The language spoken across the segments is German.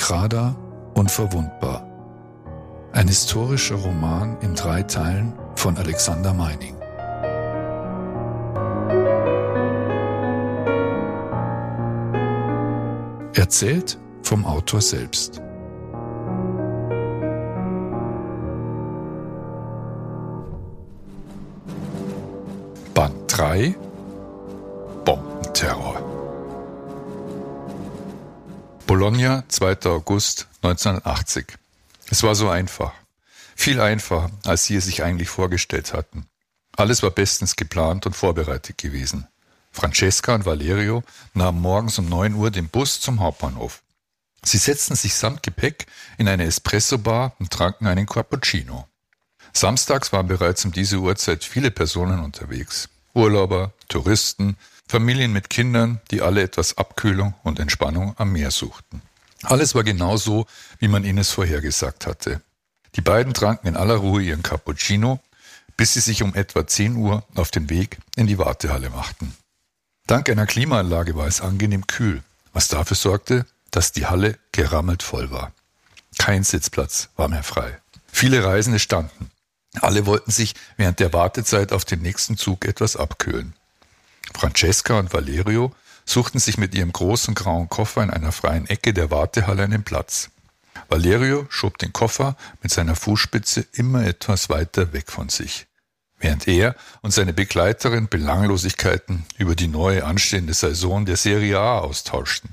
Entrada, unverwundbar. Ein historischer Roman in 3 Teilen von Alexander Meining. Erzählt vom Autor selbst. Band 3 – Bombenterror. Bologna, 2. August 1980. Es war so einfach. Viel einfacher, als sie es sich eigentlich vorgestellt hatten. Alles war bestens geplant und vorbereitet gewesen. Francesca und Valerio nahmen morgens um 9 Uhr den Bus zum Hauptbahnhof. Sie setzten sich samt Gepäck in eine Espresso-Bar und tranken einen Cappuccino. Samstags waren bereits um diese Uhrzeit viele Personen unterwegs. Urlauber, Touristen, Familien mit Kindern, die alle etwas Abkühlung und Entspannung am Meer suchten. Alles war genau so, wie man ihnen es vorhergesagt hatte. Die beiden tranken in aller Ruhe ihren Cappuccino, bis sie sich um etwa 10 Uhr auf den Weg in die Wartehalle machten. Dank einer Klimaanlage war es angenehm kühl, was dafür sorgte, dass die Halle gerammelt voll war. Kein Sitzplatz war mehr frei. Viele Reisende standen. Alle wollten sich während der Wartezeit auf den nächsten Zug etwas abkühlen. Francesca und Valerio suchten sich mit ihrem großen grauen Koffer in einer freien Ecke der Wartehalle einen Platz. Valerio schob den Koffer mit seiner Fußspitze immer etwas weiter weg von sich, während er und seine Begleiterin Belanglosigkeiten über die neue anstehende Saison der Serie A austauschten.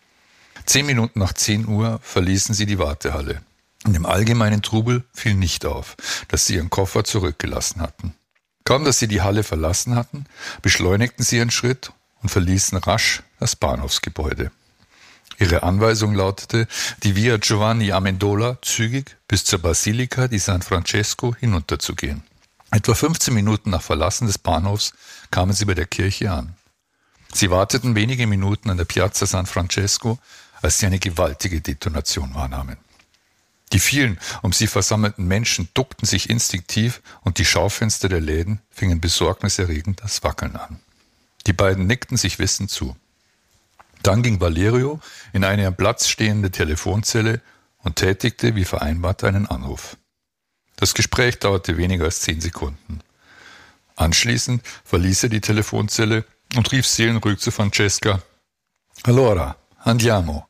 10 Minuten nach 10 Uhr verließen sie die Wartehalle. In dem allgemeinen Trubel fiel nicht auf, dass sie ihren Koffer zurückgelassen hatten. Kaum, dass sie die Halle verlassen hatten, beschleunigten sie ihren Schritt und verließen rasch das Bahnhofsgebäude. Ihre Anweisung lautete, die Via Giovanni Amendola zügig bis zur Basilika di San Francesco hinunterzugehen. Etwa 15 Minuten nach Verlassen des Bahnhofs kamen sie bei der Kirche an. Sie warteten wenige Minuten an der Piazza San Francesco, als sie eine gewaltige Detonation wahrnahmen. Die vielen um sie versammelten Menschen duckten sich instinktiv und die Schaufenster der Läden fingen besorgniserregend das Wackeln an. Die beiden nickten sich wissend zu. Dann ging Valerio in eine am Platz stehende Telefonzelle und tätigte wie vereinbart einen Anruf. Das Gespräch dauerte weniger als 10 Sekunden. Anschließend verließ er die Telefonzelle und rief seelenruhig zu Francesca: Allora, andiamo.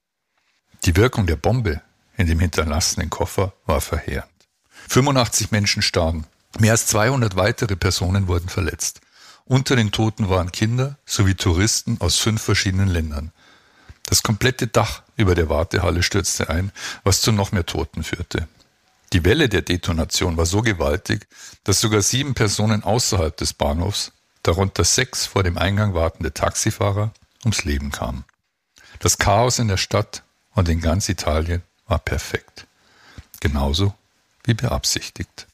Die Wirkung der Bombe in dem hinterlassenen Koffer war verheerend. 85 Menschen starben. Mehr als 200 weitere Personen wurden verletzt. Unter den Toten waren Kinder sowie Touristen aus 5 verschiedenen Ländern. Das komplette Dach über der Wartehalle stürzte ein, was zu noch mehr Toten führte. Die Welle der Detonation war so gewaltig, dass sogar 7 Personen außerhalb des Bahnhofs, darunter 6 vor dem Eingang wartende Taxifahrer, ums Leben kamen. Das Chaos in der Stadt und in ganz Italien war perfekt. Genauso wie beabsichtigt.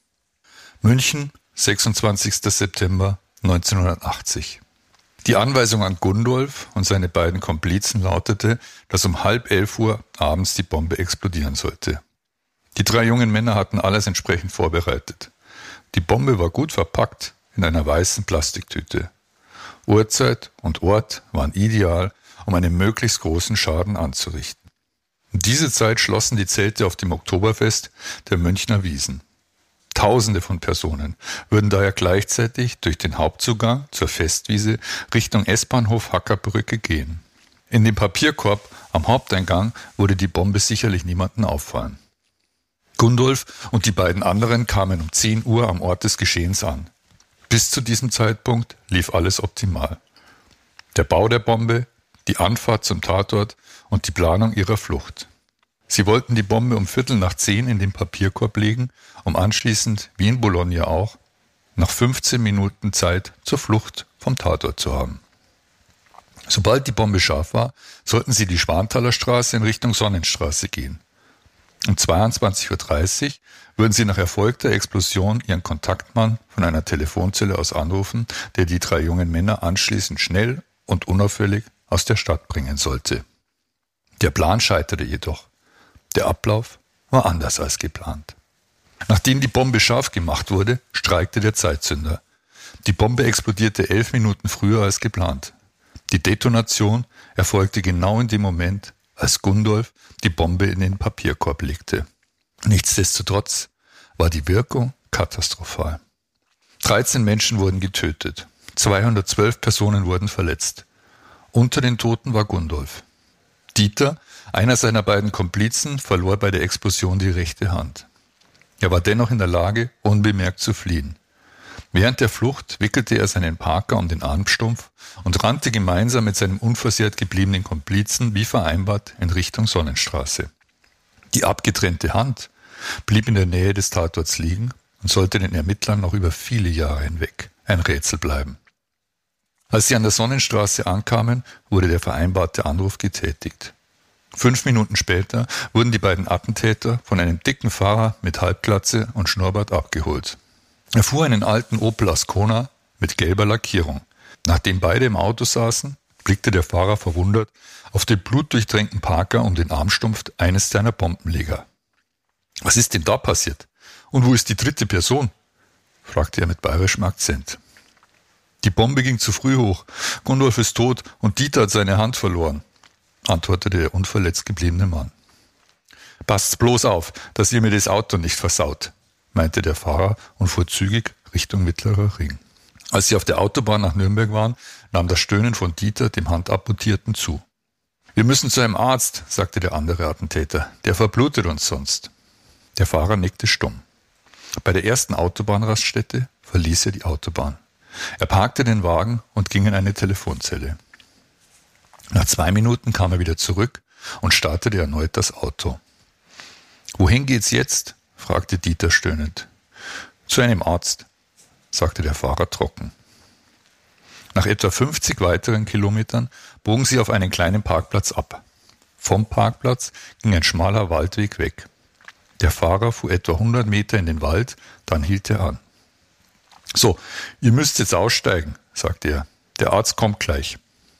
München, 26. September 1980. Die Anweisung an Gundolf und seine beiden Komplizen lautete, dass um 10:30 Uhr abends die Bombe explodieren sollte. Die 3 jungen Männer hatten alles entsprechend vorbereitet. Die Bombe war gut verpackt in einer weißen Plastiktüte. Uhrzeit und Ort waren ideal, um einen möglichst großen Schaden anzurichten. Um diese Zeit schlossen die Zelte auf dem Oktoberfest der Münchner Wiesn. Tausende von Personen würden daher gleichzeitig durch den Hauptzugang zur Festwiese Richtung S-Bahnhof Hackerbrücke gehen. In dem Papierkorb am Haupteingang würde die Bombe sicherlich niemanden auffallen. Gundolf und die beiden anderen kamen um 10 Uhr am Ort des Geschehens an. Bis zu diesem Zeitpunkt lief alles optimal. Der Bau der Bombe, die Anfahrt zum Tatort und die Planung ihrer Flucht. Sie wollten die Bombe um 9:15 in den Papierkorb legen, um anschließend, wie in Bologna auch, nach 15 Minuten Zeit zur Flucht vom Tatort zu haben. Sobald die Bombe scharf war, sollten sie die Schwanthaler Straße in Richtung Sonnenstraße gehen. Um 22:30 Uhr würden sie nach erfolgter Explosion ihren Kontaktmann von einer Telefonzelle aus anrufen, der die 3 jungen Männer anschließend schnell und unauffällig aus der Stadt bringen sollte. Der Plan scheiterte jedoch. Der Ablauf war anders als geplant. Nachdem die Bombe scharf gemacht wurde, streikte der Zeitzünder. Die Bombe explodierte 11 Minuten früher als geplant. Die Detonation erfolgte genau in dem Moment, als Gundolf die Bombe in den Papierkorb legte. Nichtsdestotrotz war die Wirkung katastrophal. 13 Menschen wurden getötet, 212 Personen wurden verletzt. Unter den Toten war Gundolf. Dieter, einer seiner beiden Komplizen, verlor bei der Explosion die rechte Hand. Er war dennoch in der Lage, unbemerkt zu fliehen. Während der Flucht wickelte er seinen Parker um den Armstumpf und rannte gemeinsam mit seinem unversehrt gebliebenen Komplizen wie vereinbart in Richtung Sonnenstraße. Die abgetrennte Hand blieb in der Nähe des Tatorts liegen und sollte den Ermittlern noch über viele Jahre hinweg ein Rätsel bleiben. Als sie an der Sonnenstraße ankamen, wurde der vereinbarte Anruf getätigt. 5 Minuten später wurden die beiden Attentäter von einem dicken Fahrer mit Halbglatze und Schnurrbart abgeholt. Er fuhr einen alten Opel Ascona mit gelber Lackierung. Nachdem beide im Auto saßen, blickte der Fahrer verwundert auf den blutdurchtränkten Parker um den Armstumpf eines seiner Bombenleger. »Was ist denn da passiert? Und wo ist die dritte Person?« fragte er mit bayerischem Akzent. »Die Bombe ging zu früh hoch. Gundolf ist tot und Dieter hat seine Hand verloren«, antwortete der unverletzt gebliebene Mann. »Passt bloß auf, dass ihr mir das Auto nicht versaut«, meinte der Fahrer und fuhr zügig Richtung Mittlerer Ring. Als sie auf der Autobahn nach Nürnberg waren, nahm das Stöhnen von Dieter, dem Handamputierten, zu. »Wir müssen zu einem Arzt«, sagte der andere Attentäter. »Der verblutet uns sonst.« Der Fahrer nickte stumm. Bei der ersten Autobahnraststätte verließ er die Autobahn. Er parkte den Wagen und ging in eine Telefonzelle. Nach 2 Minuten kam er wieder zurück und startete erneut das Auto. »Wohin geht's jetzt?« fragte Dieter stöhnend. »Zu einem Arzt«, sagte der Fahrer trocken. Nach etwa 50 weiteren Kilometern bogen sie auf einen kleinen Parkplatz ab. Vom Parkplatz ging ein schmaler Waldweg weg. Der Fahrer fuhr etwa 100 Meter in den Wald, dann hielt er an. »So, ihr müsst jetzt aussteigen«, sagte er. »Der Arzt kommt gleich.«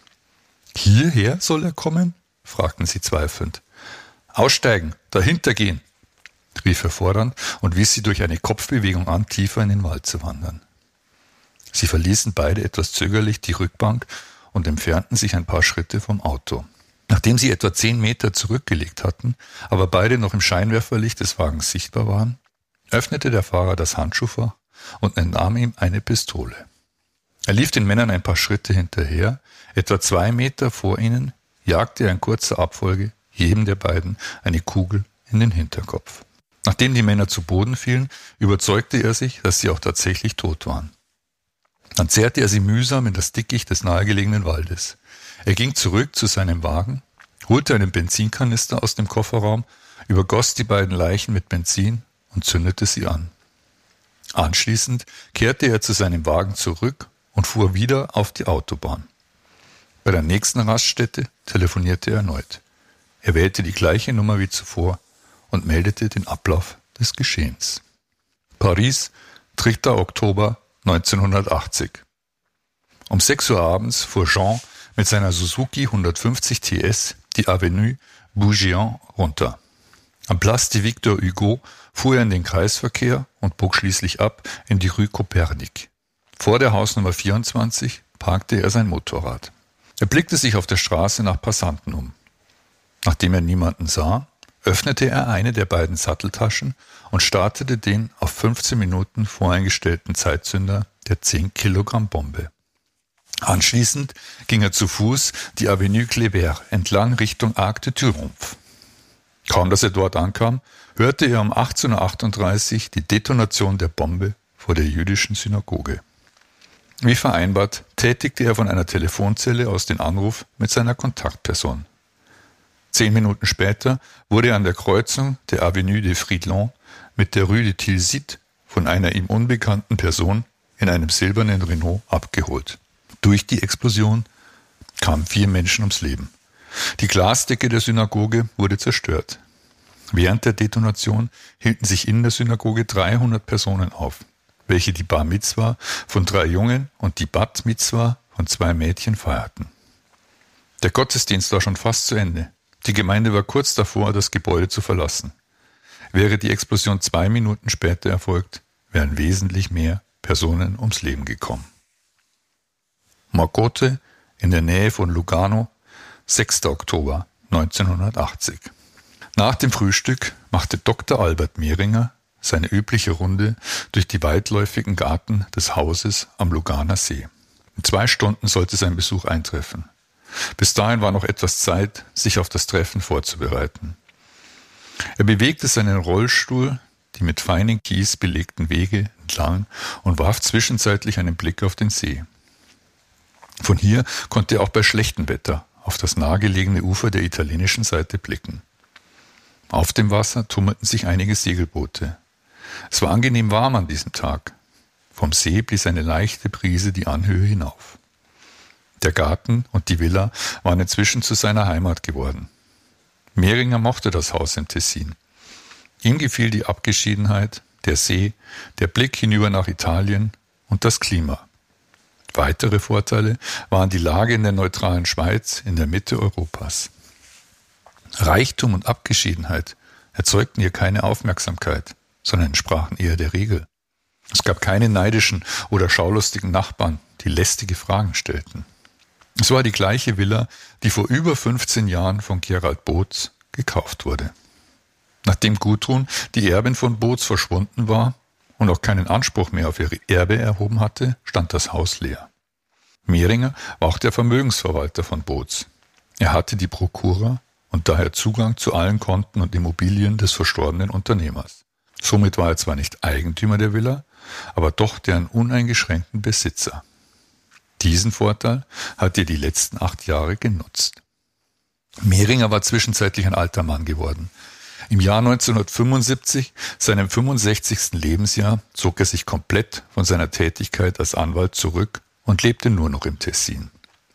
»Hierher soll er kommen?« fragten sie zweifelnd. »Aussteigen, dahinter gehen«, rief er fordernd und wies sie durch eine Kopfbewegung an, tiefer in den Wald zu wandern. Sie verließen beide etwas zögerlich die Rückbank und entfernten sich ein paar Schritte vom Auto. Nachdem sie etwa 10 Meter zurückgelegt hatten, aber beide noch im Scheinwerferlicht des Wagens sichtbar waren, öffnete der Fahrer das Handschuhfach und entnahm ihm eine Pistole. Er lief den Männern ein paar Schritte hinterher, etwa 2 Meter vor ihnen jagte er in kurzer Abfolge jedem der beiden eine Kugel in den Hinterkopf. Nachdem die Männer zu Boden fielen, überzeugte er sich, dass sie auch tatsächlich tot waren. Dann zerrte er sie mühsam in das Dickicht des nahegelegenen Waldes. Er ging zurück zu seinem Wagen, holte einen Benzinkanister aus dem Kofferraum, übergoss die beiden Leichen mit Benzin und zündete sie an. Anschließend kehrte er zu seinem Wagen zurück und fuhr wieder auf die Autobahn. Bei der nächsten Raststätte telefonierte er erneut. Er wählte die gleiche Nummer wie zuvor und meldete den Ablauf des Geschehens. Paris, 3. Oktober 1980. Um 6 Uhr abends fuhr Jean mit seiner Suzuki 150 TS die Avenue Bougeant runter. Am Place de Victor Hugo fuhr er in den Kreisverkehr und bog schließlich ab in die Rue Copernic. Vor der Hausnummer 24 parkte er sein Motorrad. Er blickte sich auf der Straße nach Passanten um. Nachdem er niemanden sah, öffnete er eine der beiden Satteltaschen und startete den auf 15 Minuten voreingestellten Zeitzünder der 10 Kilogramm Bombe. Anschließend ging er zu Fuß die Avenue Kléber entlang Richtung Arc de Triomphe. Kaum dass er dort ankam, hörte er um 18:38 Uhr die Detonation der Bombe vor der jüdischen Synagoge. Wie vereinbart tätigte er von einer Telefonzelle aus den Anruf mit seiner Kontaktperson. 10 Minuten später wurde er an der Kreuzung der Avenue des Friedlands mit der Rue de Tilsit von einer ihm unbekannten Person in einem silbernen Renault abgeholt. Durch die Explosion kamen 4 Menschen ums Leben. Die Glasdecke der Synagoge wurde zerstört. Während der Detonation hielten sich in der Synagoge 300 Personen auf, welche die Bar Mitzwa von 3 Jungen und die Bat Mitzwa von 2 Mädchen feierten. Der Gottesdienst war schon fast zu Ende. Die Gemeinde war kurz davor, das Gebäude zu verlassen. Wäre die Explosion 2 Minuten später erfolgt, wären wesentlich mehr Personen ums Leben gekommen. Morcote in der Nähe von Lugano, 6. Oktober 1980. Nach dem Frühstück machte Dr. Albert Mehringer seine übliche Runde durch die weitläufigen Garten des Hauses am Luganer See. In 2 Stunden sollte sein Besuch eintreffen. Bis dahin war noch etwas Zeit, sich auf das Treffen vorzubereiten. Er bewegte seinen Rollstuhl die mit feinem Kies belegten Wege entlang und warf zwischenzeitlich einen Blick auf den See. Von hier konnte er auch bei schlechtem Wetter auf das nahegelegene Ufer der italienischen Seite blicken. Auf dem Wasser tummelten sich einige Segelboote. Es war angenehm warm an diesem Tag. Vom See blies eine leichte Brise die Anhöhe hinauf. Der Garten und die Villa waren inzwischen zu seiner Heimat geworden. Mehringer mochte das Haus im Tessin. Ihm gefiel die Abgeschiedenheit, der See, der Blick hinüber nach Italien und das Klima. Weitere Vorteile waren die Lage in der neutralen Schweiz in der Mitte Europas. Reichtum und Abgeschiedenheit erzeugten hier keine Aufmerksamkeit, sondern entsprachen eher der Regel. Es gab keine neidischen oder schaulustigen Nachbarn, die lästige Fragen stellten. Es war die gleiche Villa, die vor über 15 Jahren von Gerald Boots gekauft wurde. Nachdem Gudrun, die Erbin von Boots, verschwunden war und auch keinen Anspruch mehr auf ihr Erbe erhoben hatte, stand das Haus leer. Mehringer war auch der Vermögensverwalter von Boots. Er hatte die Prokura und daher Zugang zu allen Konten und Immobilien des verstorbenen Unternehmers. Somit war er zwar nicht Eigentümer der Villa, aber doch deren uneingeschränkten Besitzer. Diesen Vorteil hat er die letzten 8 Jahre genutzt. Mehringer war zwischenzeitlich ein alter Mann geworden. Im Jahr 1975, seinem 65. Lebensjahr, zog er sich komplett von seiner Tätigkeit als Anwalt zurück und lebte nur noch im Tessin.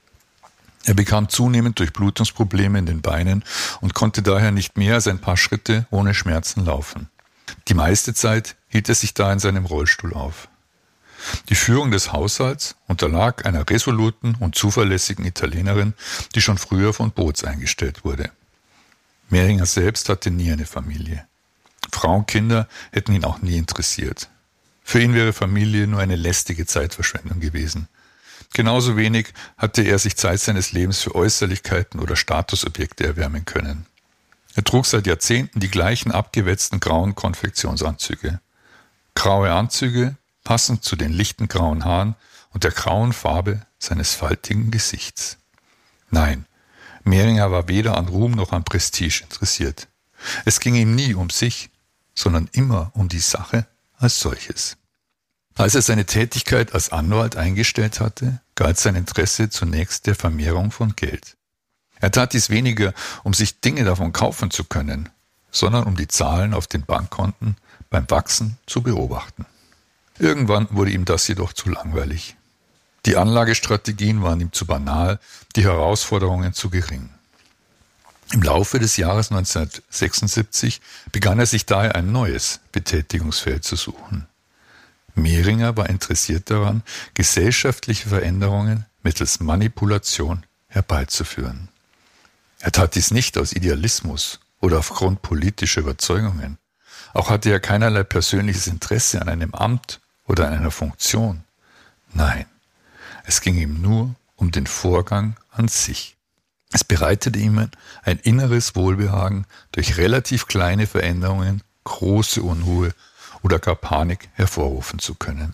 Er bekam zunehmend Durchblutungsprobleme in den Beinen und konnte daher nicht mehr als ein paar Schritte ohne Schmerzen laufen. Die meiste Zeit hielt er sich da in seinem Rollstuhl auf. Die Führung des Haushalts unterlag einer resoluten und zuverlässigen Italienerin, die schon früher von Boots eingestellt wurde. Mehringer selbst hatte nie eine Familie. Frau und Kinder hätten ihn auch nie interessiert. Für ihn wäre Familie nur eine lästige Zeitverschwendung gewesen. Genauso wenig hatte er sich Zeit seines Lebens für Äußerlichkeiten oder Statusobjekte erwärmen können. Er trug seit Jahrzehnten die gleichen abgewetzten grauen Konfektionsanzüge. Graue Anzüge, passend zu den lichten grauen Haaren und der grauen Farbe seines faltigen Gesichts. Nein, Mehringer war weder an Ruhm noch an Prestige interessiert. Es ging ihm nie um sich, sondern immer um die Sache als solches. Als er seine Tätigkeit als Anwalt eingestellt hatte, galt sein Interesse zunächst der Vermehrung von Geld. Er tat dies weniger, um sich Dinge davon kaufen zu können, sondern um die Zahlen auf den Bankkonten beim Wachsen zu beobachten. Irgendwann wurde ihm das jedoch zu langweilig. Die Anlagestrategien waren ihm zu banal, die Herausforderungen zu gering. Im Laufe des Jahres 1976 begann er sich daher ein neues Betätigungsfeld zu suchen. Mehringer war interessiert daran, gesellschaftliche Veränderungen mittels Manipulation herbeizuführen. Er tat dies nicht aus Idealismus oder aufgrund politischer Überzeugungen. Auch hatte er keinerlei persönliches Interesse an einem Amt oder an einer Funktion. Nein, es ging ihm nur um den Vorgang an sich. Es bereitete ihm ein inneres Wohlbehagen, durch relativ kleine Veränderungen große Unruhe oder gar Panik hervorrufen zu können.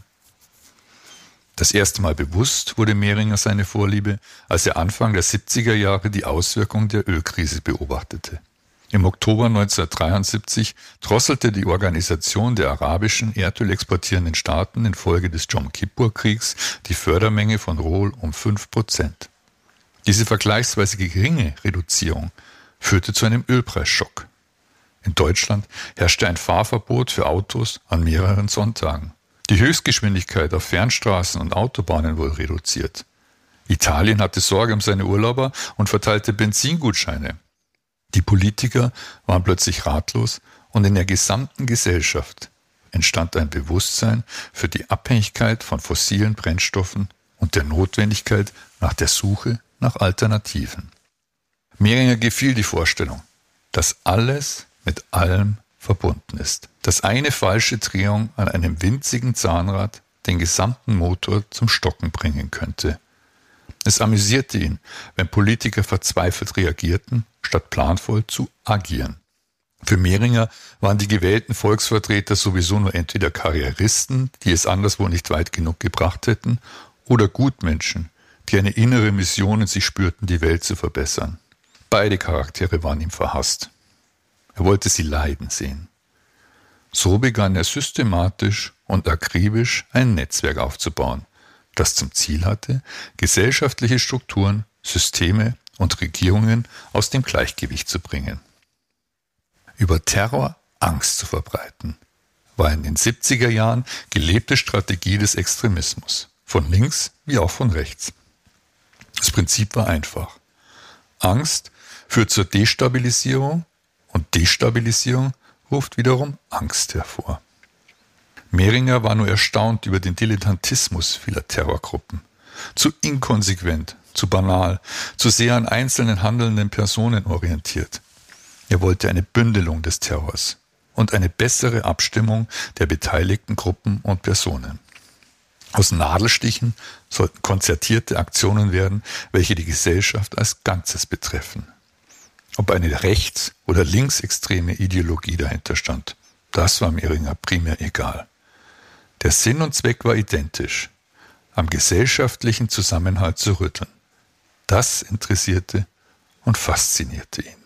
Das erste Mal bewusst wurde Mehringer seine Vorliebe, als er Anfang der 70er Jahre die Auswirkungen der Ölkrise beobachtete. Im Oktober 1973 drosselte die Organisation der arabischen erdölexportierenden Staaten infolge des Jom-Kippur-Kriegs die Fördermenge von Rohl um 5%. Diese vergleichsweise geringe Reduzierung führte zu einem Ölpreisschock. In Deutschland herrschte ein Fahrverbot für Autos an mehreren Sonntagen. Die Höchstgeschwindigkeit auf Fernstraßen und Autobahnen wurde reduziert. Italien hatte Sorge um seine Urlauber und verteilte Benzingutscheine. Die Politiker waren plötzlich ratlos und in der gesamten Gesellschaft entstand ein Bewusstsein für die Abhängigkeit von fossilen Brennstoffen und der Notwendigkeit nach der Suche nach Alternativen. Mehringer gefiel die Vorstellung, dass alles mit allem verbunden ist, dass eine falsche Drehung an einem winzigen Zahnrad den gesamten Motor zum Stocken bringen könnte. Es amüsierte ihn, wenn Politiker verzweifelt reagierten, statt planvoll zu agieren. Für Mehringer waren die gewählten Volksvertreter sowieso nur entweder Karrieristen, die es anderswo nicht weit genug gebracht hätten, oder Gutmenschen, die eine innere Mission in sich spürten, die Welt zu verbessern. Beide Charaktere waren ihm verhasst. Er wollte sie leiden sehen. So begann er systematisch und akribisch ein Netzwerk aufzubauen, das zum Ziel hatte, gesellschaftliche Strukturen, Systeme und Regierungen aus dem Gleichgewicht zu bringen. Über Terror Angst zu verbreiten, war in den 70er Jahren gelebte Strategie des Extremismus, von links wie auch von rechts. Das Prinzip war einfach. Angst führt zur Destabilisierung und Destabilisierung ruft wiederum Angst hervor. Mehringer war nur erstaunt über den Dilettantismus vieler Terrorgruppen. Zu inkonsequent, zu banal, zu sehr an einzelnen handelnden Personen orientiert. Er wollte eine Bündelung des Terrors und eine bessere Abstimmung der beteiligten Gruppen und Personen. Aus Nadelstichen sollten konzertierte Aktionen werden, welche die Gesellschaft als Ganzes betreffen. Ob eine rechts- oder linksextreme Ideologie dahinter stand, das war Mehringer primär egal. Der Sinn und Zweck war identisch, am gesellschaftlichen Zusammenhalt zu rütteln. Das interessierte und faszinierte ihn.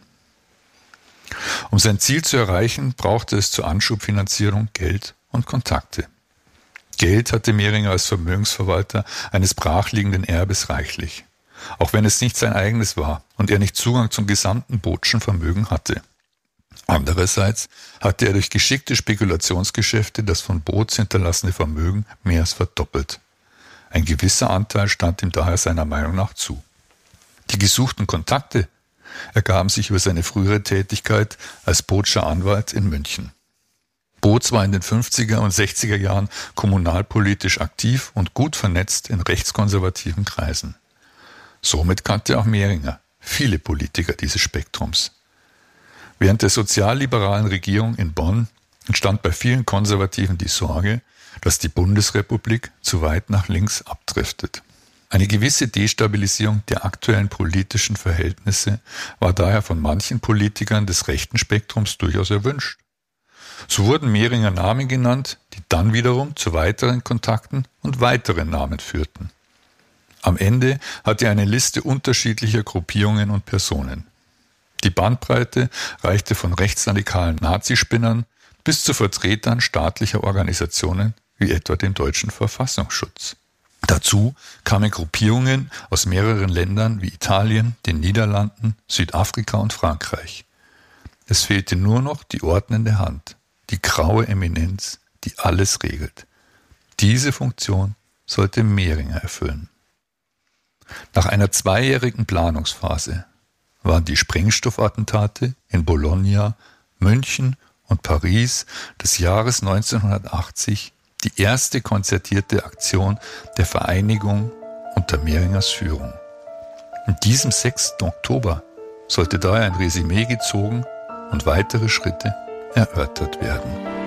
Um sein Ziel zu erreichen, brauchte es zur Anschubfinanzierung Geld und Kontakte. Geld hatte Mehringer als Vermögensverwalter eines brachliegenden Erbes reichlich, auch wenn es nicht sein eigenes war und er nicht Zugang zum gesamten Botschen Vermögen hatte. Andererseits hatte er durch geschickte Spekulationsgeschäfte das von Boots hinterlassene Vermögen mehr als verdoppelt. Ein gewisser Anteil stand ihm daher seiner Meinung nach zu. Die gesuchten Kontakte ergaben sich über seine frühere Tätigkeit als Bootscher Anwalt in München. Boots war in den 50er und 60er Jahren kommunalpolitisch aktiv und gut vernetzt in rechtskonservativen Kreisen. Somit kannte auch Mehringer viele Politiker dieses Spektrums. Während der sozialliberalen Regierung in Bonn entstand bei vielen Konservativen die Sorge, dass die Bundesrepublik zu weit nach links abdriftet. Eine gewisse Destabilisierung der aktuellen politischen Verhältnisse war daher von manchen Politikern des rechten Spektrums durchaus erwünscht. So wurden Mehringer Namen genannt, die dann wiederum zu weiteren Kontakten und weiteren Namen führten. Am Ende hatte er eine Liste unterschiedlicher Gruppierungen und Personen. Die Bandbreite reichte von rechtsradikalen Nazispinnern bis zu Vertretern staatlicher Organisationen wie etwa dem Deutschen Verfassungsschutz. Dazu kamen Gruppierungen aus mehreren Ländern wie Italien, den Niederlanden, Südafrika und Frankreich. Es fehlte nur noch die ordnende Hand, die graue Eminenz, die alles regelt. Diese Funktion sollte Mehringer erfüllen. Nach einer 2-jährigen Planungsphase waren die Sprengstoffattentate in Bologna, München und Paris des Jahres 1980 die erste konzertierte Aktion der Vereinigung unter Mehringers Führung. In diesem 6. Oktober sollte daher ein Resümee gezogen und weitere Schritte erörtert werden.